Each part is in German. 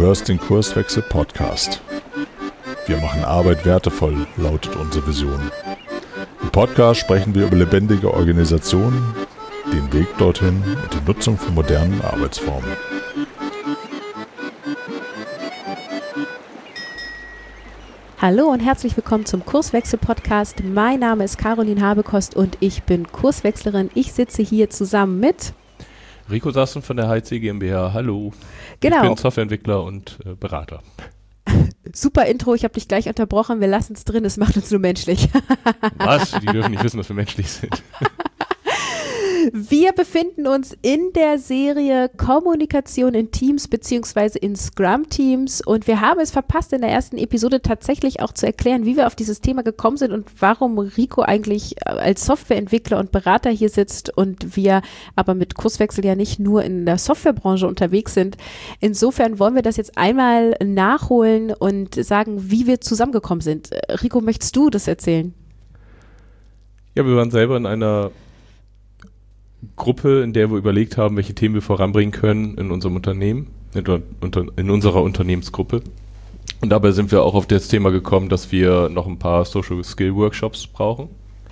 hörst den Kurswechsel Podcast. Wir machen Arbeit wertevoll, lautet unsere Vision. Im Podcast sprechen wir über lebendige Organisationen, den Weg dorthin und die Nutzung von modernen Arbeitsformen. Hallo und herzlich willkommen zum Kurswechsel-Podcast. Mein Name ist Caroline Habekost und ich bin Kurswechslerin. Ich sitze hier zusammen mit Rico Sassen von der HIC GmbH. Hallo. Genau. Ich bin Softwareentwickler und Berater. Super Intro, ich habe dich gleich unterbrochen. Wir lassen es drin, es macht uns nur menschlich. Was? Die dürfen nicht wissen, dass wir menschlich sind. Wir befinden uns in der Serie Kommunikation in Teams bzw. in Scrum-Teams und wir haben es verpasst, in der ersten Episode tatsächlich auch zu erklären, wie wir auf dieses Thema gekommen sind und warum Rico eigentlich als Softwareentwickler und Berater hier sitzt und wir aber mit Kurswechsel ja nicht nur in der Softwarebranche unterwegs sind. Insofern wollen wir das jetzt einmal nachholen und sagen, wie wir zusammengekommen sind. Rico, möchtest du das erzählen? Ja, wir waren selber in einer Gruppe, in der wir überlegt haben, welche Themen wir voranbringen können in unserem Unternehmen, in unserer Unternehmensgruppe. Und dabei sind wir auch auf das Thema gekommen, dass wir noch ein paar Social Skill Workshops brauchen.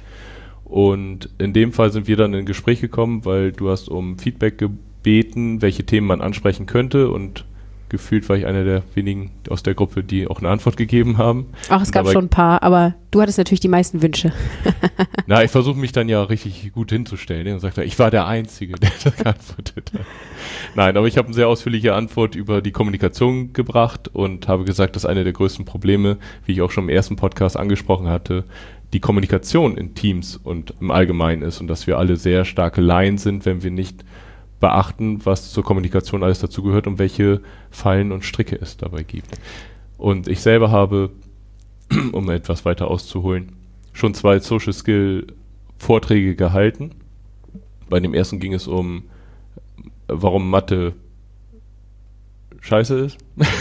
Und in dem Fall sind wir dann in ein Gespräch gekommen, weil du hast um Feedback gebeten, welche Themen man ansprechen könnte, und gefühlt war ich einer der wenigen aus der Gruppe, die auch eine Antwort gegeben haben. Ach, es gab schon ein paar, aber du hattest natürlich die meisten Wünsche. Na, ich versuche mich dann ja richtig gut hinzustellen und sagte, ich war der Einzige, der das geantwortet hat. Nein, aber ich habe eine sehr ausführliche Antwort über die Kommunikation gebracht und habe gesagt, dass eine der größten Probleme, wie ich auch schon im ersten Podcast angesprochen hatte, die Kommunikation in Teams und im Allgemeinen ist und dass wir alle sehr starke Laien sind, wenn wir nicht beachten, was zur Kommunikation alles dazugehört und welche Fallen und Stricke es dabei gibt. Und ich selber habe, um etwas weiter auszuholen, schon 2 Social Skill Vorträge gehalten. Bei dem ersten ging es um, warum Mathe scheiße ist.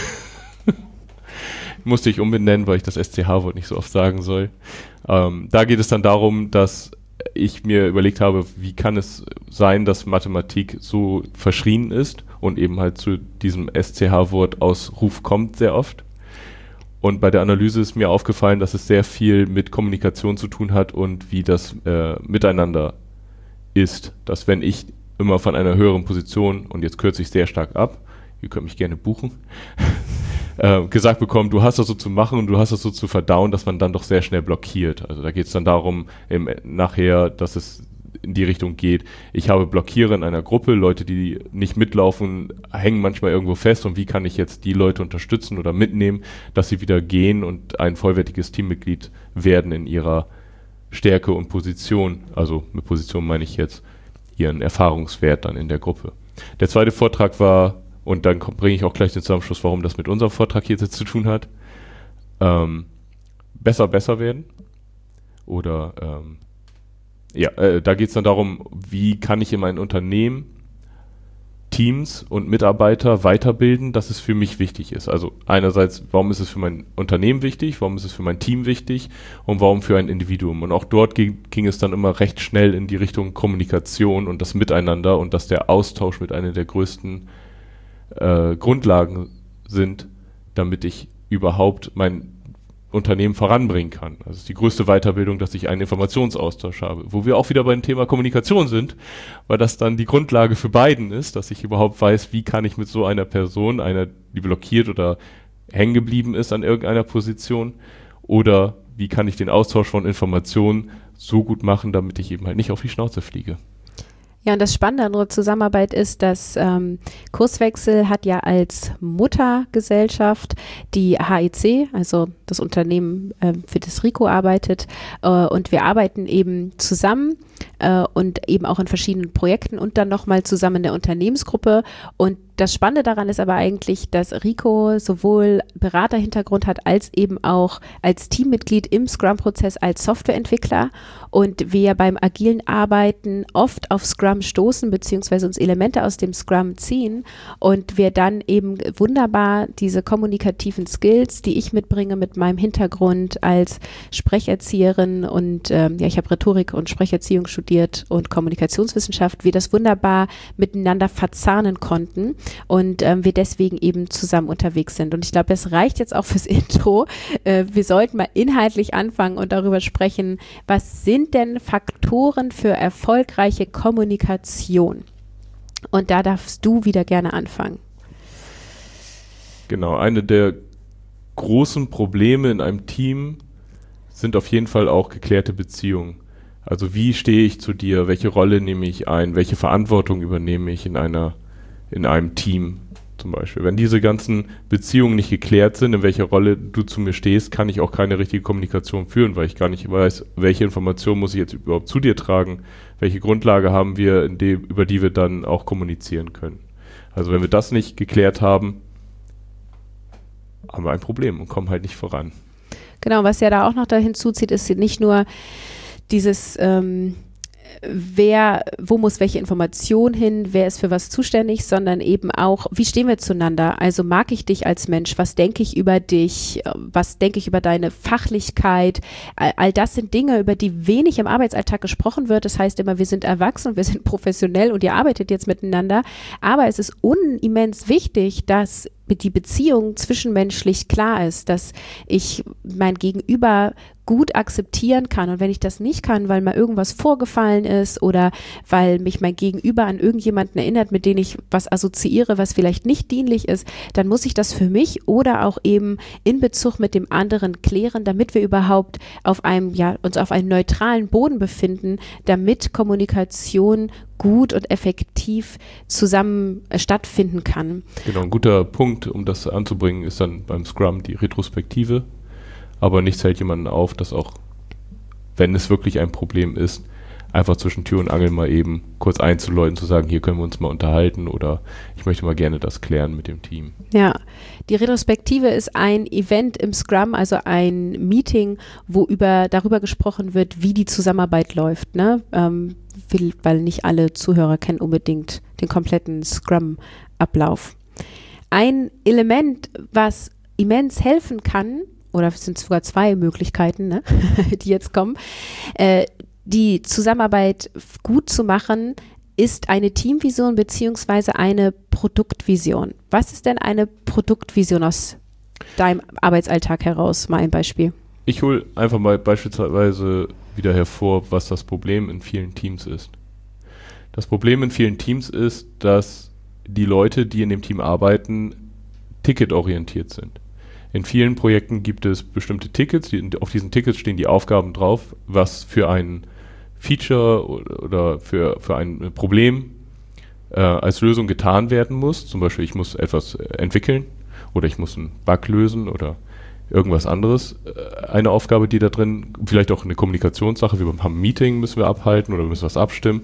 Musste ich umbenennen, weil ich das SCH-Wort nicht so oft sagen soll. Da geht es dann darum, dass ich mir überlegt habe, wie kann es sein, dass Mathematik so verschrien ist und eben halt zu diesem SCH-Wort Ausruf kommt sehr oft. Und bei der Analyse ist mir aufgefallen, dass es sehr viel mit Kommunikation zu tun hat und wie das miteinander ist. Dass wenn ich immer von einer höheren Position, und jetzt kürze ich sehr stark ab, ihr könnt mich gerne buchen, gesagt bekommen, du hast das so zu machen und du hast das so zu verdauen, dass man dann doch sehr schnell blockiert. Also da geht es dann darum, nachher, dass es in die Richtung geht, ich habe Blockiere in einer Gruppe, Leute, die nicht mitlaufen, hängen manchmal irgendwo fest, und wie kann ich jetzt die Leute unterstützen oder mitnehmen, dass sie wieder gehen und ein vollwertiges Teammitglied werden in ihrer Stärke und Position. Also mit Position meine ich jetzt ihren Erfahrungswert dann in der Gruppe. Der zweite Vortrag war, und dann bringe ich auch gleich den Zusammenschluss, warum das mit unserem Vortrag hier zu tun hat, besser werden. Oder da geht es dann darum, wie kann ich in meinem Unternehmen Teams und Mitarbeiter weiterbilden, dass es für mich wichtig ist. Also einerseits, warum ist es für mein Unternehmen wichtig, warum ist es für mein Team wichtig und warum für ein Individuum. Und auch dort ging es dann immer recht schnell in die Richtung Kommunikation und das Miteinander und dass der Austausch mit einer der größten Grundlagen sind, damit ich überhaupt mein Unternehmen voranbringen kann. Also es ist die größte Weiterbildung, dass ich einen Informationsaustausch habe, wo wir auch wieder beim Thema Kommunikation sind, weil das dann die Grundlage für beiden ist, dass ich überhaupt weiß, wie kann ich mit so einer Person, einer, die blockiert oder hängen geblieben ist an irgendeiner Position, oder wie kann ich den Austausch von Informationen so gut machen, damit ich eben halt nicht auf die Schnauze fliege. Ja, und das Spannende an unserer Zusammenarbeit ist, dass Kurswechsel hat ja als Muttergesellschaft die HIC, also das Unternehmen, für das Rico arbeitet, und wir arbeiten eben zusammen und eben auch in verschiedenen Projekten und dann nochmal zusammen in der Unternehmensgruppe. Und das Spannende daran ist aber eigentlich, dass Rico sowohl Beraterhintergrund hat, als eben auch als Teammitglied im Scrum-Prozess als Softwareentwickler, und wir beim agilen Arbeiten oft auf Scrum stoßen, beziehungsweise uns Elemente aus dem Scrum ziehen und wir dann eben wunderbar diese kommunikativen Skills, die ich mitbringe mit meinem Hintergrund als Sprecherzieherin und ich habe Rhetorik und Sprecherziehung studiert und Kommunikationswissenschaft, wir das wunderbar miteinander verzahnen konnten. und wir deswegen eben zusammen unterwegs sind. Und ich glaube, das reicht jetzt auch fürs Intro. Wir sollten mal inhaltlich anfangen und darüber sprechen, was sind denn Faktoren für erfolgreiche Kommunikation? Und da darfst du wieder gerne anfangen. Genau, eine der großen Probleme in einem Team sind auf jeden Fall auch geklärte Beziehungen. Also wie stehe ich zu dir, welche Rolle nehme ich ein, welche Verantwortung übernehme ich in einem Team zum Beispiel. Wenn diese ganzen Beziehungen nicht geklärt sind, in welcher Rolle du zu mir stehst, kann ich auch keine richtige Kommunikation führen, weil ich gar nicht weiß, welche Informationen muss ich jetzt überhaupt zu dir tragen, welche Grundlage haben wir, über die wir dann auch kommunizieren können. Also wenn wir das nicht geklärt haben, haben wir ein Problem und kommen halt nicht voran. Genau, was ja da auch noch da hinzuzieht, ist nicht nur dieses wo muss welche Information hin, wer ist für was zuständig, sondern eben auch, wie stehen wir zueinander? Also mag ich dich als Mensch? Was denke ich über dich? Was denke ich über deine Fachlichkeit? All das sind Dinge, über die wenig im Arbeitsalltag gesprochen wird. Das heißt immer, wir sind erwachsen, wir sind professionell und ihr arbeitet jetzt miteinander. Aber es ist unimmens wichtig, dass die Beziehung zwischenmenschlich klar ist, dass ich mein Gegenüber gut akzeptieren kann. Und wenn ich das nicht kann, weil mal irgendwas vorgefallen ist oder weil mich mein Gegenüber an irgendjemanden erinnert, mit dem ich was assoziiere, was vielleicht nicht dienlich ist, dann muss ich das für mich oder auch eben in Bezug mit dem anderen klären, damit wir überhaupt uns auf einem neutralen Boden befinden, damit Kommunikation gut und effektiv zusammen stattfinden kann. Genau, ein guter Punkt, um das anzubringen, ist dann beim Scrum die Retrospektive. Aber nichts hält jemanden auf, dass auch, wenn es wirklich ein Problem ist, einfach zwischen Tür und Angel mal eben kurz einzuläuten, zu sagen, hier können wir uns mal unterhalten oder ich möchte mal gerne das klären mit dem Team. Ja, die Retrospektive ist ein Event im Scrum, also ein Meeting, wo darüber gesprochen wird, wie die Zusammenarbeit läuft, ne? Weil nicht alle Zuhörer kennen unbedingt den kompletten Scrum-Ablauf. Ein Element, was immens helfen kann, oder es sind sogar zwei Möglichkeiten, ne, die jetzt kommen, die Zusammenarbeit gut zu machen, ist eine Teamvision beziehungsweise eine Produktvision. Was ist denn eine Produktvision aus deinem Arbeitsalltag heraus? Mal ein Beispiel. Ich hole einfach mal beispielsweise wieder hervor, was das Problem in vielen Teams ist. Das Problem in vielen Teams ist, dass die Leute, die in dem Team arbeiten, ticketorientiert sind. In vielen Projekten gibt es bestimmte Tickets, auf diesen Tickets stehen die Aufgaben drauf, was für ein Feature oder für ein Problem als Lösung getan werden muss. Zum Beispiel, ich muss etwas entwickeln oder ich muss einen Bug lösen oder irgendwas anderes. Eine Aufgabe, die da drin, vielleicht auch eine Kommunikationssache, wir haben ein Meeting, müssen wir abhalten oder müssen was abstimmen.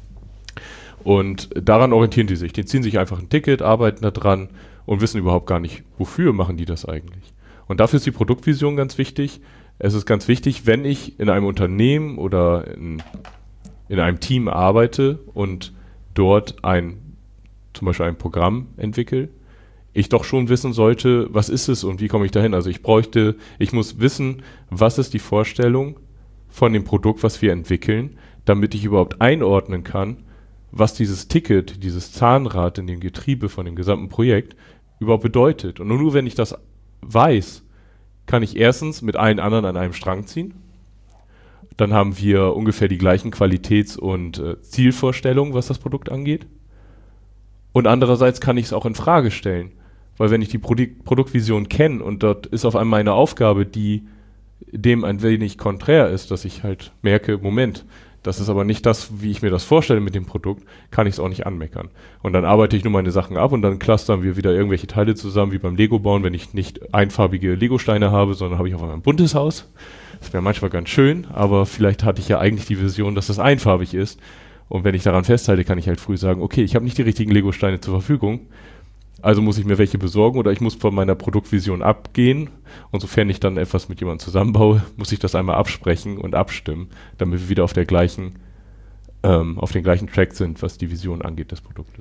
Und daran orientieren die sich. Die ziehen sich einfach ein Ticket, arbeiten da dran und wissen überhaupt gar nicht, wofür machen die das eigentlich. Und dafür ist die Produktvision ganz wichtig. Es ist ganz wichtig, wenn ich in einem Unternehmen oder in einem Team arbeite und dort zum Beispiel ein Programm entwickle, ich doch schon wissen sollte, was ist es und wie komme ich dahin. Also ich muss wissen, was ist die Vorstellung von dem Produkt, was wir entwickeln, damit ich überhaupt einordnen kann, was dieses Ticket, dieses Zahnrad in dem Getriebe von dem gesamten Projekt überhaupt bedeutet. Und nur wenn ich das weiß, kann ich erstens mit allen anderen an einem Strang ziehen. Dann haben wir ungefähr die gleichen Qualitäts- und Zielvorstellungen, was das Produkt angeht. Und andererseits kann ich es auch in Frage stellen. Weil wenn ich die Produktvision kenne und dort ist auf einmal eine Aufgabe, die dem ein wenig konträr ist, dass ich halt merke, Moment, das ist aber nicht das, wie ich mir das vorstelle mit dem Produkt, kann ich es auch nicht anmeckern. Und dann arbeite ich nur meine Sachen ab und dann clustern wir wieder irgendwelche Teile zusammen, wie beim Lego-Bauen, wenn ich nicht einfarbige Lego-Steine habe, sondern habe ich auf einmal ein buntes Haus. Das wäre manchmal ganz schön, aber vielleicht hatte ich ja eigentlich die Vision, dass das einfarbig ist. Und wenn ich daran festhalte, kann ich halt früh sagen, okay, ich habe nicht die richtigen Lego-Steine zur Verfügung, also muss ich mir welche besorgen oder ich muss von meiner Produktvision abgehen. Und sofern ich dann etwas mit jemandem zusammenbaue, muss ich das einmal absprechen und abstimmen, damit wir wieder auf den gleichen Track sind, was die Vision angeht des Produktes.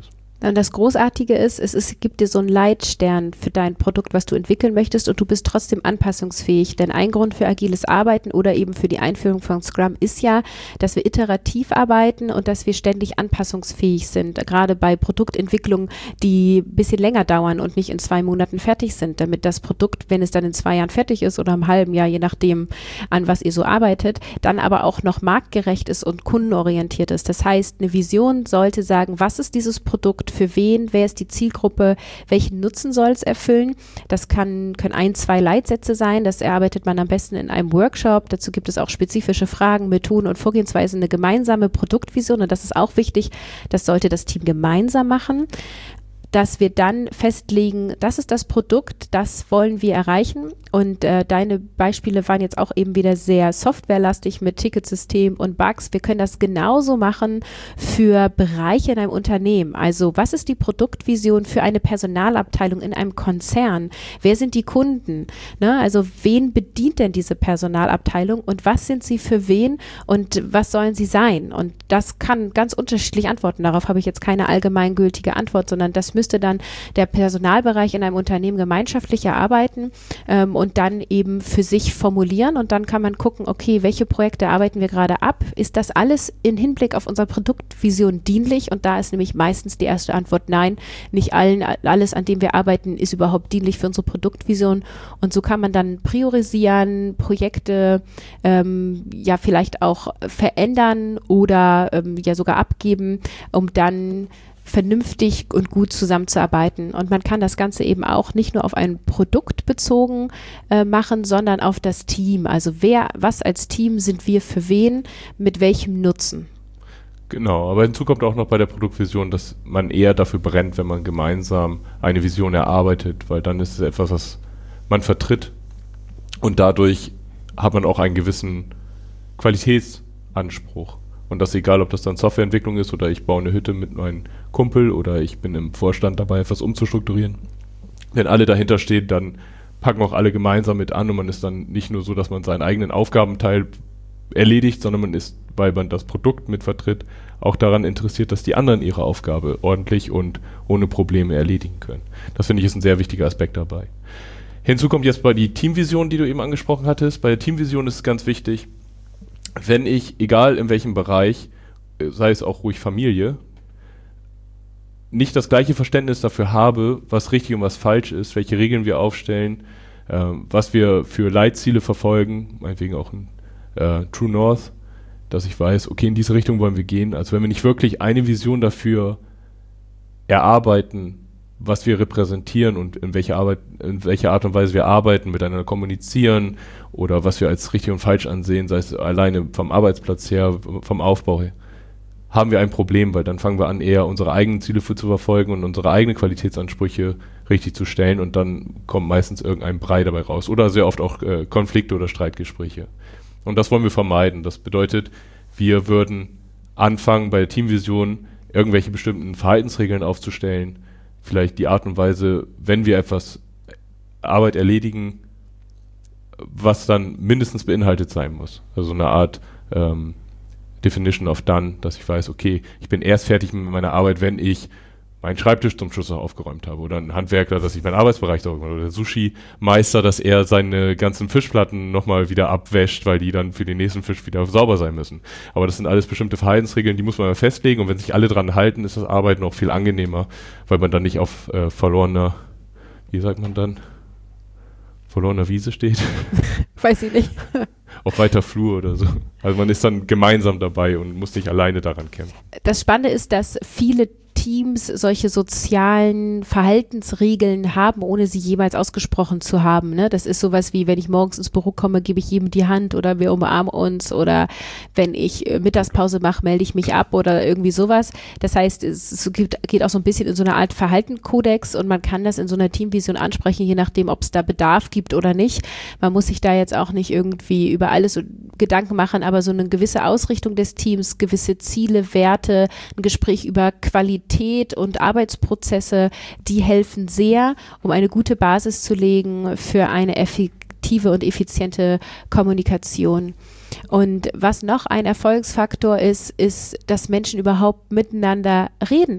Und das Großartige ist, es gibt dir so einen Leitstern für dein Produkt, was du entwickeln möchtest, und du bist trotzdem anpassungsfähig. Denn ein Grund für agiles Arbeiten oder eben für die Einführung von Scrum ist ja, dass wir iterativ arbeiten und dass wir ständig anpassungsfähig sind. Gerade bei Produktentwicklungen, die ein bisschen länger dauern und nicht in 2 Monaten fertig sind, damit das Produkt, wenn es dann in 2 Jahren fertig ist oder im halben Jahr, je nachdem, an was ihr so arbeitet, dann aber auch noch marktgerecht ist und kundenorientiert ist. Das heißt, eine Vision sollte sagen, was ist dieses Produkt, für wen, wer ist die Zielgruppe, welchen Nutzen soll es erfüllen. Das können 1, 2 Leitsätze sein, das erarbeitet man am besten in einem Workshop. Dazu gibt es auch spezifische Fragen, Methoden und Vorgehensweisen, eine gemeinsame Produktvision, und das ist auch wichtig, das sollte das Team gemeinsam machen, dass wir dann festlegen, das ist das Produkt, das wollen wir erreichen. Und deine Beispiele waren jetzt auch eben wieder sehr softwarelastig mit Ticketsystem und Bugs. Wir können das genauso machen für Bereiche in einem Unternehmen. Also was ist die Produktvision für eine Personalabteilung in einem Konzern? Wer sind die Kunden? Ne? Also wen bedient denn diese Personalabteilung und was sind sie für wen und was sollen sie sein? Und das kann ganz unterschiedlich antworten. Darauf habe ich jetzt keine allgemeingültige Antwort, sondern das müsste dann der Personalbereich in einem Unternehmen gemeinschaftlich erarbeiten und dann eben für sich formulieren, und dann kann man gucken, okay, welche Projekte arbeiten wir gerade ab? Ist das alles in Hinblick auf unsere Produktvision dienlich? Und da ist nämlich meistens die erste Antwort nein, nicht alles, an dem wir arbeiten, ist überhaupt dienlich für unsere Produktvision. Und so kann man dann priorisieren, Projekte ja vielleicht auch verändern oder ja sogar abgeben, um dann vernünftig und gut zusammenzuarbeiten. Und man kann das Ganze eben auch nicht nur auf ein Produkt bezogen machen, sondern auf das Team. Also was als Team sind wir für wen, mit welchem Nutzen? Genau, aber hinzu kommt auch noch bei der Produktvision, dass man eher dafür brennt, wenn man gemeinsam eine Vision erarbeitet, weil dann ist es etwas, was man vertritt, und dadurch hat man auch einen gewissen Qualitätsanspruch. Und das egal, ob das dann Softwareentwicklung ist oder ich baue eine Hütte mit meinem Kumpel oder ich bin im Vorstand dabei, etwas umzustrukturieren. Wenn alle dahinter stehen, dann packen auch alle gemeinsam mit an, und man ist dann nicht nur so, dass man seinen eigenen Aufgabenteil erledigt, sondern man ist, weil man das Produkt mit vertritt, auch daran interessiert, dass die anderen ihre Aufgabe ordentlich und ohne Probleme erledigen können. Das finde ich ist ein sehr wichtiger Aspekt dabei. Hinzu kommt jetzt bei die Teamvision, die du eben angesprochen hattest. Bei der Teamvision ist es ganz wichtig, wenn ich, egal in welchem Bereich, sei es auch ruhig Familie, nicht das gleiche Verständnis dafür habe, was richtig und was falsch ist, welche Regeln wir aufstellen, was wir für Leitziele verfolgen, meinetwegen auch ein True North, dass ich weiß, okay, in diese Richtung wollen wir gehen. Also wenn wir nicht wirklich eine Vision dafür erarbeiten, was wir repräsentieren und in welcher Art und Weise wir arbeiten, miteinander kommunizieren oder was wir als richtig und falsch ansehen, sei es alleine vom Arbeitsplatz her, vom Aufbau her, haben wir ein Problem, weil dann fangen wir an, eher unsere eigenen Ziele zu verfolgen und unsere eigenen Qualitätsansprüche richtig zu stellen, und dann kommt meistens irgendein Brei dabei raus oder sehr oft auch Konflikte oder Streitgespräche. Und das wollen wir vermeiden. Das bedeutet, wir würden anfangen, bei der Teamvision irgendwelche bestimmten Verhaltensregeln aufzustellen, vielleicht die Art und Weise, wenn wir etwas Arbeit erledigen, was dann mindestens beinhaltet sein muss. Also eine Art Definition of Done, dass ich weiß, okay, ich bin erst fertig mit meiner Arbeit, wenn ich meinen Schreibtisch zum Schluss noch aufgeräumt habe. Oder ein Handwerker, dass ich meinen Arbeitsbereich sauber mache. Oder der Sushi-Meister, dass er seine ganzen Fischplatten nochmal wieder abwäscht, weil die dann für den nächsten Fisch wieder sauber sein müssen. Aber das sind alles bestimmte Verhaltensregeln, die muss man mal festlegen. Und wenn sich alle dran halten, ist das Arbeiten auch viel angenehmer, weil man dann nicht auf verlorener, wie sagt man dann, verlorener Wiese steht. Weiß ich nicht. Auf weiter Flur oder so. Also man ist dann gemeinsam dabei und muss nicht alleine daran kämpfen. Das Spannende ist, dass viele Teams solche sozialen Verhaltensregeln haben, ohne sie jemals ausgesprochen zu haben. Ne? Das ist sowas wie, wenn ich morgens ins Büro komme, gebe ich jedem die Hand oder wir umarmen uns, oder wenn ich Mittagspause mache, melde ich mich ab oder irgendwie sowas. Das heißt, es geht auch so ein bisschen in so eine Art Verhaltenskodex, und man kann das in so einer Teamvision ansprechen, je nachdem, ob es da Bedarf gibt oder nicht. Man muss sich da jetzt auch nicht irgendwie über alles Gedanken machen, aber so eine gewisse Ausrichtung des Teams, gewisse Ziele, Werte, ein Gespräch über Qualität und Arbeitsprozesse, die helfen sehr, um eine gute Basis zu legen für eine effektive und effiziente Kommunikation. Und was noch ein Erfolgsfaktor ist, dass Menschen überhaupt miteinander reden.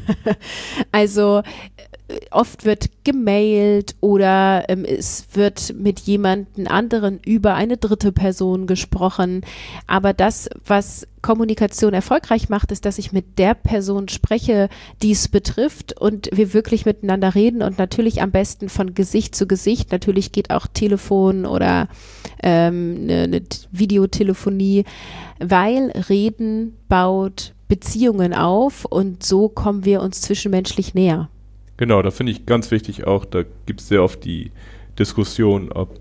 Also oft wird gemailt oder es wird mit jemandem anderen über eine dritte Person gesprochen. Aber das, was Kommunikation erfolgreich macht, ist, dass ich mit der Person spreche, die es betrifft und wir wirklich miteinander reden und natürlich am besten von Gesicht zu Gesicht. Natürlich geht auch Telefon oder eine Videotelefonie, weil Reden baut Beziehungen auf und so kommen wir uns zwischenmenschlich näher. Genau, da finde ich ganz wichtig auch, da gibt es sehr oft die Diskussion, ob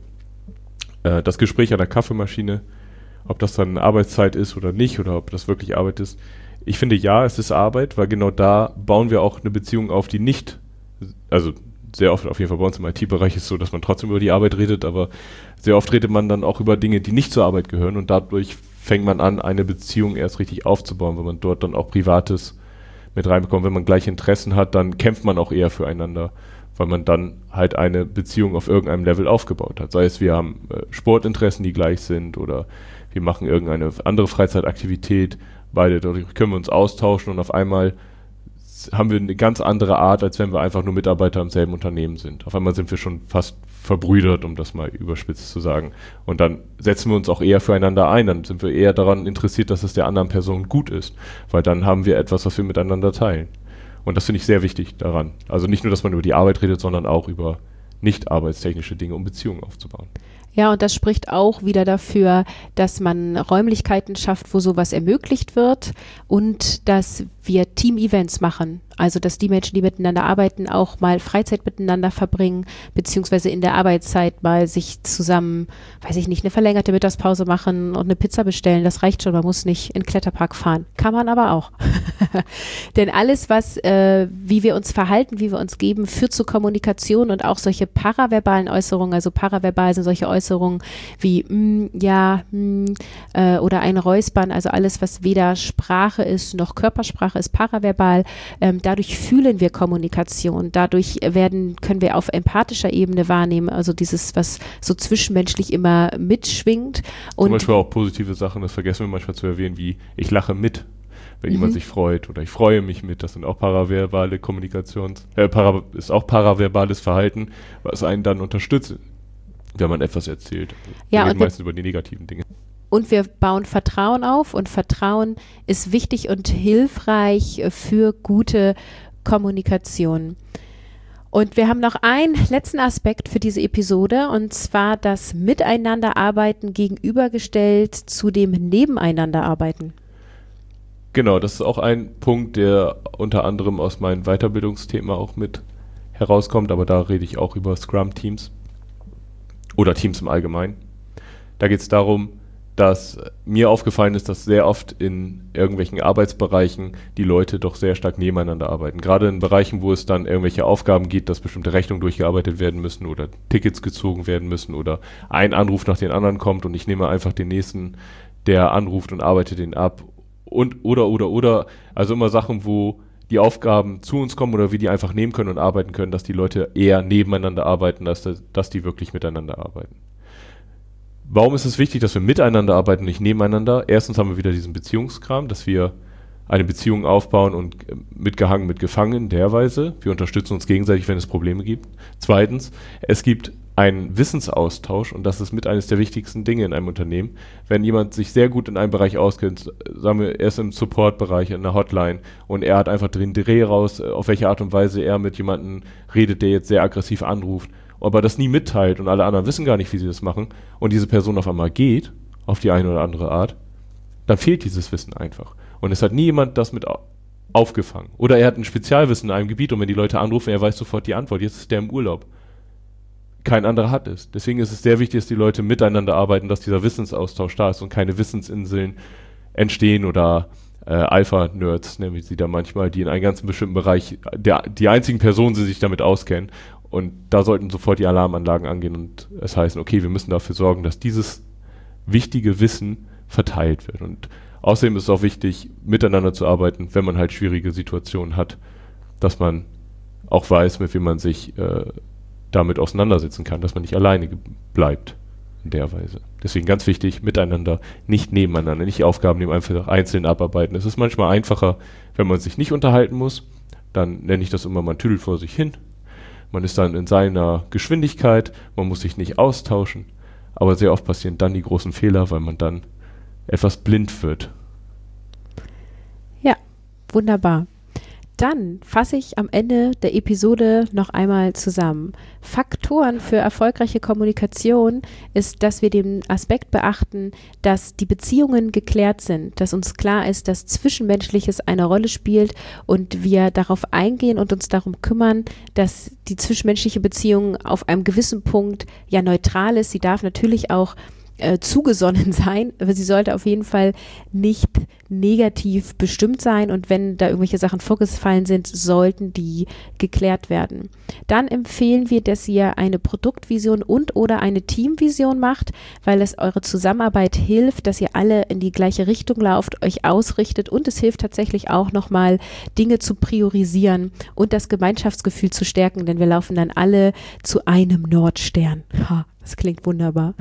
das Gespräch an der Kaffeemaschine, ob das dann Arbeitszeit ist oder nicht oder ob das wirklich Arbeit ist. Ich finde ja, es ist Arbeit, weil genau da bauen wir auch eine Beziehung auf, die nicht, also sehr oft auf jeden Fall bei uns im IT-Bereich ist es so, dass man trotzdem über die Arbeit redet, aber sehr oft redet man dann auch über Dinge, die nicht zur Arbeit gehören und dadurch fängt man an, eine Beziehung erst richtig aufzubauen, weil man dort dann auch Privates mit reinbekommt. Wenn man gleiche Interessen hat, dann kämpft man auch eher füreinander, weil man dann halt eine Beziehung auf irgendeinem Level aufgebaut hat. Sei es, wir haben Sportinteressen, die gleich sind oder wir machen irgendeine andere Freizeitaktivität, beide, dadurch können wir uns austauschen und auf einmal haben wir eine ganz andere Art, als wenn wir einfach nur Mitarbeiter im selben Unternehmen sind. Auf einmal sind wir schon fast verbrüdert, um das mal überspitzt zu sagen. Und dann setzen wir uns auch eher füreinander ein. Dann sind wir eher daran interessiert, dass es der anderen Person gut ist. Weil dann haben wir etwas, was wir miteinander teilen. Und das finde ich sehr wichtig daran. Also nicht nur, dass man über die Arbeit redet, sondern auch über nicht arbeitstechnische Dinge, um Beziehungen aufzubauen. Ja, und das spricht auch wieder dafür, dass man Räumlichkeiten schafft, wo sowas ermöglicht wird und dass wir Team-Events machen. Also, dass die Menschen, die miteinander arbeiten, auch mal Freizeit miteinander verbringen, beziehungsweise in der Arbeitszeit mal sich zusammen, weiß ich nicht, eine verlängerte Mittagspause machen und eine Pizza bestellen. Das reicht schon, man muss nicht in den Kletterpark fahren. Kann man aber auch. Denn alles, wie wir uns verhalten, wie wir uns geben, führt zur Kommunikation und auch solche paraverbalen Äußerungen, also paraverbal sind solche Äußerungen wie oder ein Räuspern, also alles, was weder Sprache ist noch Körpersprache ist paraverbal. Dadurch fühlen wir Kommunikation, dadurch können wir auf empathischer Ebene wahrnehmen, also dieses, was so zwischenmenschlich immer mitschwingt. Und zum Beispiel auch positive Sachen, das vergessen wir manchmal zu erwähnen, wie ich lache mit, wenn jemand sich freut oder ich freue mich mit, das sind auch paraverbale ist auch paraverbales Verhalten, was einen dann unterstützt, wenn man etwas erzählt. Wir reden meistens über die negativen Dinge. Und wir bauen Vertrauen auf und Vertrauen ist wichtig und hilfreich für gute Kommunikation. Und wir haben noch einen letzten Aspekt für diese Episode und zwar das Miteinanderarbeiten gegenübergestellt zu dem Nebeneinanderarbeiten. Genau, das ist auch ein Punkt, der unter anderem aus meinem Weiterbildungsthema auch mit herauskommt, aber da rede ich auch über Scrum-Teams oder Teams im Allgemeinen. Da geht es darum, dass mir aufgefallen ist, dass sehr oft in irgendwelchen Arbeitsbereichen die Leute doch sehr stark nebeneinander arbeiten. Gerade in Bereichen, wo es dann irgendwelche Aufgaben gibt, dass bestimmte Rechnungen durchgearbeitet werden müssen oder Tickets gezogen werden müssen oder ein Anruf nach dem anderen kommt und ich nehme einfach den nächsten, der anruft und arbeite den ab oder. Also immer Sachen, wo die Aufgaben zu uns kommen oder wir die einfach nehmen können und arbeiten können, dass die Leute eher nebeneinander arbeiten, dass die wirklich miteinander arbeiten. Warum ist es wichtig, dass wir miteinander arbeiten, nicht nebeneinander? Erstens haben wir wieder diesen Beziehungskram, dass wir eine Beziehung aufbauen und mitgehangen, mitgefangen in der Weise. Wir unterstützen uns gegenseitig, wenn es Probleme gibt. Zweitens, es gibt einen Wissensaustausch und das ist mit eines der wichtigsten Dinge in einem Unternehmen. Wenn jemand sich sehr gut in einem Bereich auskennt, sagen wir, er ist im Support-Bereich, in einer Hotline und er hat einfach den Dreh raus, auf welche Art und Weise er mit jemandem redet, der jetzt sehr aggressiv anruft, aber das nie mitteilt und alle anderen wissen gar nicht, wie sie das machen und diese Person auf einmal geht, auf die eine oder andere Art, dann fehlt dieses Wissen einfach. Und es hat nie jemand das mit aufgefangen. Oder er hat ein Spezialwissen in einem Gebiet und wenn die Leute anrufen, er weiß sofort die Antwort. Jetzt ist der im Urlaub. Kein anderer hat es. Deswegen ist es sehr wichtig, dass die Leute miteinander arbeiten, dass dieser Wissensaustausch da ist und keine Wissensinseln entstehen oder Alpha-Nerds, nennen wir sie da manchmal, die in einem ganz bestimmten Bereich die einzigen Personen sind, die sich damit auskennen. Und da sollten sofort die Alarmanlagen angehen und es heißen, okay, wir müssen dafür sorgen, dass dieses wichtige Wissen verteilt wird. Und außerdem ist es auch wichtig, miteinander zu arbeiten, wenn man halt schwierige Situationen hat, dass man auch weiß, mit wem man sich damit auseinandersetzen kann, dass man nicht alleine bleibt. in der Weise. Deswegen ganz wichtig, miteinander, nicht nebeneinander, nicht Aufgaben nehmen, einfach einzeln abarbeiten. Es ist manchmal einfacher, wenn man sich nicht unterhalten muss. Dann nenne ich das immer, man tüdelt vor sich hin. Man ist dann in seiner Geschwindigkeit, man muss sich nicht austauschen. Aber sehr oft passieren dann die großen Fehler, weil man dann etwas blind wird. Ja, wunderbar. Dann fasse ich am Ende der Episode noch einmal zusammen. Faktoren für erfolgreiche Kommunikation ist, dass wir den Aspekt beachten, dass die Beziehungen geklärt sind, dass uns klar ist, dass Zwischenmenschliches eine Rolle spielt und wir darauf eingehen und uns darum kümmern, dass die zwischenmenschliche Beziehung auf einem gewissen Punkt ja neutral ist. Sie darf natürlich auch zugesonnen sein, aber sie sollte auf jeden Fall nicht negativ bestimmt sein und wenn da irgendwelche Sachen vorgefallen sind, sollten die geklärt werden. Dann empfehlen wir, dass ihr eine Produktvision und oder eine Teamvision macht, weil es eure Zusammenarbeit hilft, dass ihr alle in die gleiche Richtung lauft, euch ausrichtet und es hilft tatsächlich auch nochmal Dinge zu priorisieren und das Gemeinschaftsgefühl zu stärken, denn wir laufen dann alle zu einem Nordstern. Ha, das klingt wunderbar.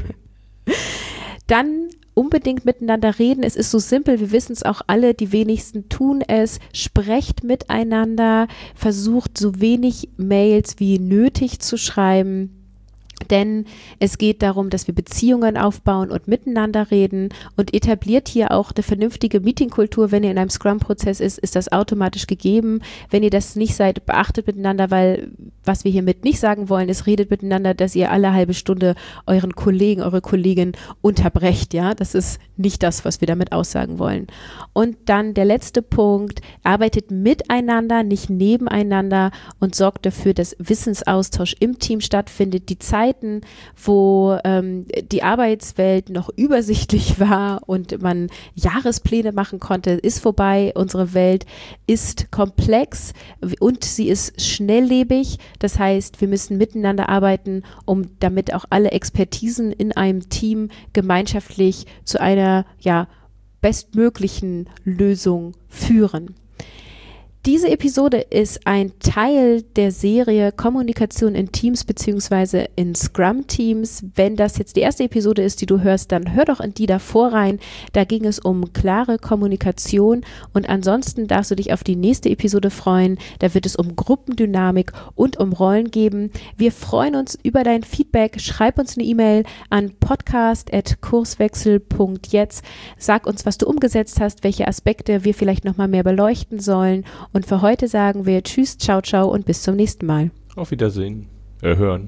Dann unbedingt miteinander reden. Es ist so simpel, wir wissen es auch alle, die wenigsten tun es. Sprecht miteinander, versucht so wenig Mails wie nötig zu schreiben. Denn es geht darum, dass wir Beziehungen aufbauen und miteinander reden und etabliert hier auch eine vernünftige Meetingkultur. Wenn ihr in einem Scrum-Prozess ist das automatisch gegeben. Wenn ihr das nicht seid, beachtet miteinander, weil was wir hiermit nicht sagen wollen, ist, redet miteinander, dass ihr alle halbe Stunde euren Kollegen, eure Kollegin unterbrecht. Ja, das ist nicht das, was wir damit aussagen wollen. Und dann der letzte Punkt, arbeitet miteinander, nicht nebeneinander und sorgt dafür, dass Wissensaustausch im Team stattfindet. Die Zeiten, wo die Arbeitswelt noch übersichtlich war und man Jahrespläne machen konnte, ist vorbei. Unsere Welt ist komplex und sie ist schnelllebig. Das heißt, wir müssen miteinander arbeiten, damit auch alle Expertisen in einem Team gemeinschaftlich zu einer bestmöglichen Lösung führen. Diese Episode ist ein Teil der Serie Kommunikation in Teams bzw. in Scrum-Teams. Wenn das jetzt die erste Episode ist, die du hörst, dann hör doch in die davor rein. Da ging es um klare Kommunikation und ansonsten darfst du dich auf die nächste Episode freuen. Da wird es um Gruppendynamik und um Rollen geben. Wir freuen uns über dein Feedback. Schreib uns eine E-Mail an podcast@kurswechsel.jetzt. Sag uns, was du umgesetzt hast, welche Aspekte wir vielleicht nochmal mehr beleuchten sollen. Und für heute sagen wir Tschüss, ciao, ciao und bis zum nächsten Mal. Auf Wiedersehen. Hören.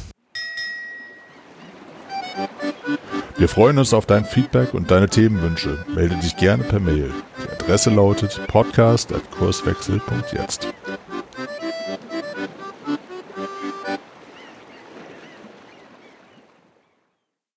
Wir freuen uns auf dein Feedback und deine Themenwünsche. Melde dich gerne per Mail. Die Adresse lautet podcast@kurswechsel.jetzt.